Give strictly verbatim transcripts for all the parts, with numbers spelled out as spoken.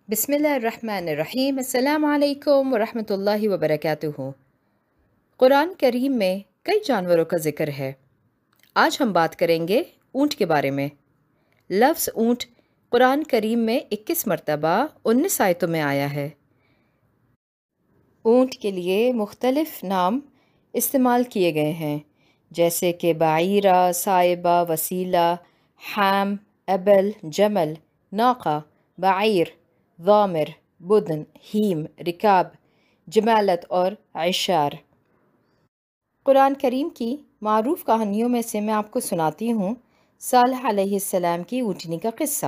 بسم اللہ الرحمن الرحیم۔ السلام علیکم ورحمۃ اللہ وبرکاتہ۔ قرآن کریم میں کئی جانوروں کا ذکر ہے۔ آج ہم بات کریں گے اونٹ کے بارے میں۔ لفظ اونٹ قرآن کریم میں اکیس مرتبہ انیس آیتوں میں آیا ہے۔ اونٹ کے لیے مختلف نام استعمال کیے گئے ہیں، جیسے کہ بعیرہ، صائبہ، وسیلہ، حام، ابل، جمل، ناقہ، بعیر، ضامر، بدن، ہیم، رکاب، جمالت اور عشار۔ قرآن کریم کی معروف کہانیوں میں سے میں آپ کو سناتی ہوں صالح علیہ السلام کی اونٹنی کا قصہ۔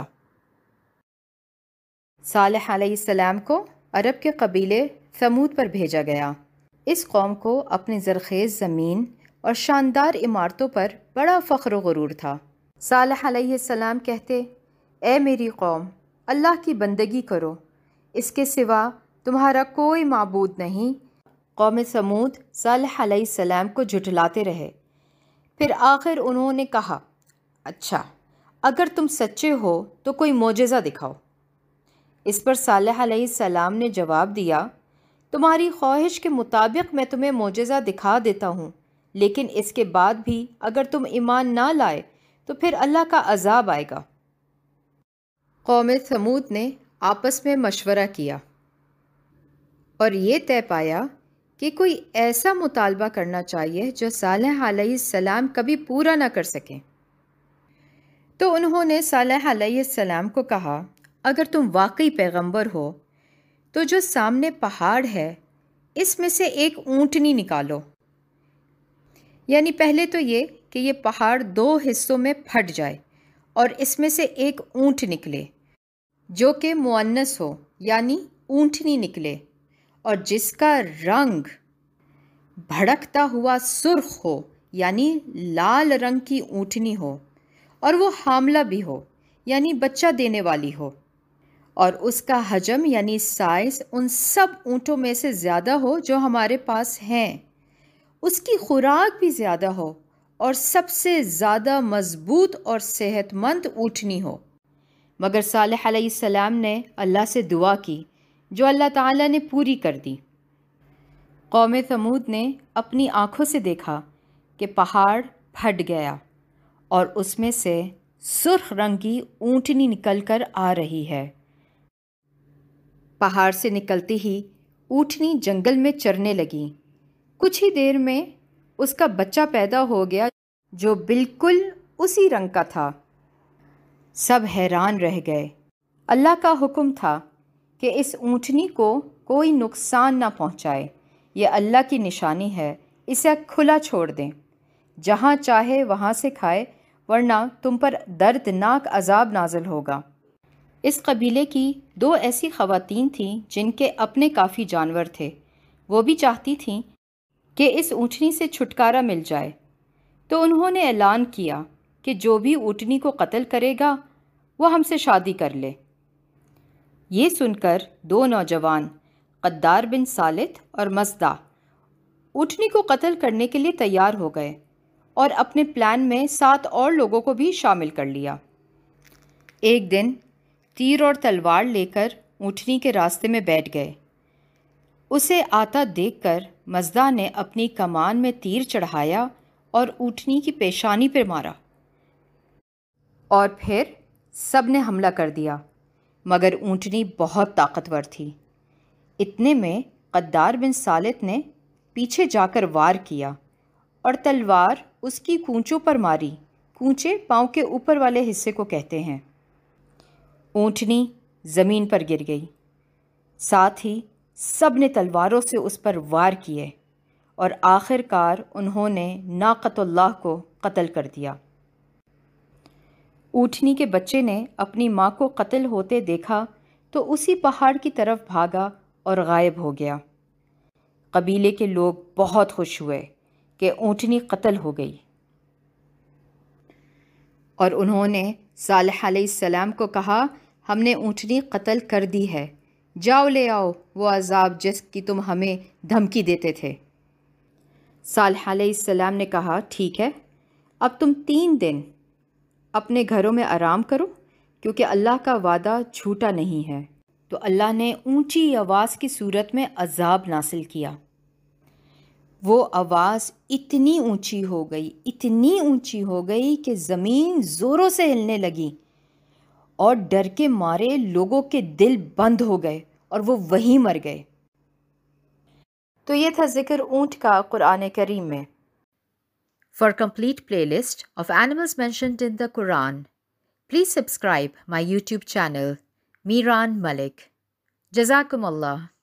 صالح علیہ السلام کو عرب کے قبیلے ثمود پر بھیجا گیا۔ اس قوم کو اپنی زرخیز زمین اور شاندار عمارتوں پر بڑا فخر و غرور تھا۔ صالح علیہ السلام کہتے، اے میری قوم، اللہ کی بندگی کرو، اس کے سوا تمہارا کوئی معبود نہیں۔ قوم ثمود صالح علیہ السلام کو جھٹلاتے رہے۔ پھر آخر انہوں نے کہا، اچھا اگر تم سچے ہو تو کوئی معجزہ دکھاؤ۔ اس پر صالح علیہ السلام نے جواب دیا، تمہاری خواہش کے مطابق میں تمہیں معجزہ دکھا دیتا ہوں، لیکن اس کے بعد بھی اگر تم ایمان نہ لائے تو پھر اللہ کا عذاب آئے گا۔ قوم ثمود نے آپس میں مشورہ کیا اور یہ طے پایا کہ کوئی ایسا مطالبہ کرنا چاہیے جو صالح علیہ السلام کبھی پورا نہ کر سکیں۔ تو انہوں نے صالح علیہ السلام کو کہا، اگر تم واقعی پیغمبر ہو تو جو سامنے پہاڑ ہے اس میں سے ایک اونٹنی نکالو۔ یعنی پہلے تو یہ کہ یہ پہاڑ دو حصوں میں پھٹ جائے اور اس میں سے ایک اونٹ نکلے جو کہ مؤنث ہو، یعنی اونٹنی نکلے، اور جس کا رنگ بھڑکتا ہوا سرخ ہو، یعنی لال رنگ کی اونٹنی ہو، اور وہ حاملہ بھی ہو، یعنی بچہ دینے والی ہو، اور اس کا حجم یعنی سائز ان سب اونٹوں میں سے زیادہ ہو جو ہمارے پاس ہیں، اس کی خوراک بھی زیادہ ہو، اور سب سے زیادہ مضبوط اور صحت مند اونٹنی ہو۔ مگر صالح علیہ السلام نے اللہ سے دعا کی جو اللہ تعالیٰ نے پوری کر دی۔ قوم ثمود نے اپنی آنکھوں سے دیکھا کہ پہاڑ پھٹ گیا اور اس میں سے سرخ رنگ کی اونٹنی نکل کر آ رہی ہے۔ پہاڑ سے نکلتی ہی اونٹنی جنگل میں چرنے لگی۔ کچھ ہی دیر میں اس کا بچہ پیدا ہو گیا جو بالکل اسی رنگ کا تھا۔ سب حیران رہ گئے۔ اللہ کا حکم تھا کہ اس اونٹنی کو کوئی نقصان نہ پہنچائے، یہ اللہ کی نشانی ہے، اسے کھلا چھوڑ دیں، جہاں چاہے وہاں سے کھائے، ورنہ تم پر دردناک عذاب نازل ہوگا۔ اس قبیلے کی دو ایسی خواتین تھیں جن کے اپنے کافی جانور تھے، وہ بھی چاہتی تھیں کہ اس اونٹنی سے چھٹکارا مل جائے، تو انہوں نے اعلان کیا کہ جو بھی اونٹنی کو قتل کرے گا وہ ہم سے شادی کر لے۔ یہ سن کر دو نوجوان قدار بن صالت اور مزدہ اونٹنی کو قتل کرنے کے لیے تیار ہو گئے اور اپنے پلان میں سات اور لوگوں کو بھی شامل کر لیا۔ ایک دن تیر اور تلوار لے کر اونٹنی کے راستے میں بیٹھ گئے۔ اسے آتا دیکھ کر مزدہ نے اپنی کمان میں تیر چڑھایا اور اونٹنی کی پیشانی پر مارا، اور پھر سب نے حملہ کر دیا، مگر اونٹنی بہت طاقتور تھی۔ اتنے میں قدار بن صالت نے پیچھے جا کر وار کیا اور تلوار اس کی کونچوں پر ماری۔ کونچے پاؤں کے اوپر والے حصے کو کہتے ہیں۔ اونٹنی زمین پر گر گئی، ساتھ ہی سب نے تلواروں سے اس پر وار کیے، اور آخر کار انہوں نے ناقۃ اللہ کو قتل کر دیا۔ اونٹنی کے بچے نے اپنی ماں کو قتل ہوتے دیکھا تو اسی پہاڑ کی طرف بھاگا اور غائب ہو گیا۔ قبیلے کے لوگ بہت خوش ہوئے کہ اونٹنی قتل ہو گئی، اور انہوں نے صالح علیہ السلام کو کہا، ہم نے اونٹنی قتل کر دی ہے، جاؤ لے آؤ وہ عذاب جس کی تم ہمیں دھمکی دیتے تھے۔ صالح علیہ السلام نے کہا، ٹھیک ہے، اب تم تین دن اپنے گھروں میں آرام کرو، کیونکہ اللہ کا وعدہ جھوٹا نہیں ہے۔ تو اللہ نے اونچی آواز کی صورت میں عذاب نازل کیا۔ وہ آواز اتنی اونچی ہو گئی اتنی اونچی ہو گئی کہ زمین زوروں سے ہلنے لگی اور ڈر کے مارے لوگوں کے دل بند ہو گئے اور وہ وہیں مر گئے۔ تو یہ تھا ذکر اونٹ کا قرآن کریم میں۔ For complete playlist of animals mentioned in the Quran, please subscribe my YouTube channel, Miran Malik. Jazakum Allah.